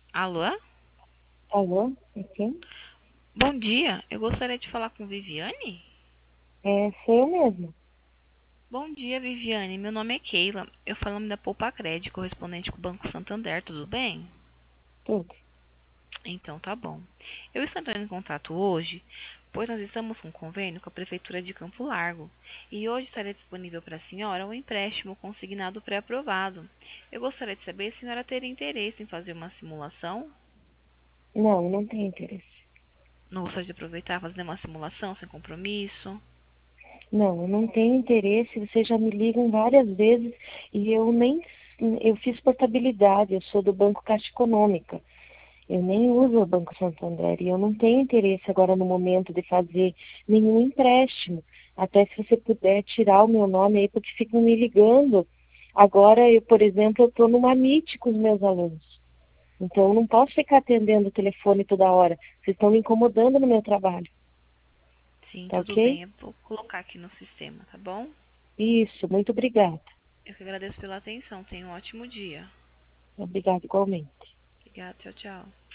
Alô? Alô? É quem? Bom dia, eu gostaria de falar com Viviane? É, sou eu mesmo. Bom dia, Viviane. Meu nome é Keila. Eu falo da Poupa Crédito, correspondente com o Banco Santander, tudo bem? Tudo. Então tá bom. Eu estou entrando em contato hoje, pois nós estamos com um convênio com a Prefeitura de Campo Largo. E hoje estará disponível para a senhora um empréstimo consignado pré-aprovado. Eu gostaria de saber se a senhora teria interesse em fazer uma simulação. Não, não tenho interesse. Não gostaria de aproveitar e fazer uma simulação sem compromisso? Não, eu não tenho interesse. Vocês já me ligam várias vezes e eu nem. Eu fiz portabilidade, eu sou do Banco Caixa Econômica. Eu nem uso o Banco Santander e eu não tenho interesse agora no momento de fazer nenhum empréstimo. Até se você puder tirar o meu nome aí, porque ficam me ligando. Agora, eu, por exemplo, eu estou numa meet com os meus alunos. Então, eu não posso ficar atendendo o telefone toda hora. Vocês estão me incomodando no meu trabalho, Sim, tá tudo bem. ok? Eu vou colocar aqui no sistema, tá bom? Isso, muito obrigada. Eu que agradeço pela atenção. Tenha um ótimo dia. Obrigada igualmente. Obrigada, tchau, tchau.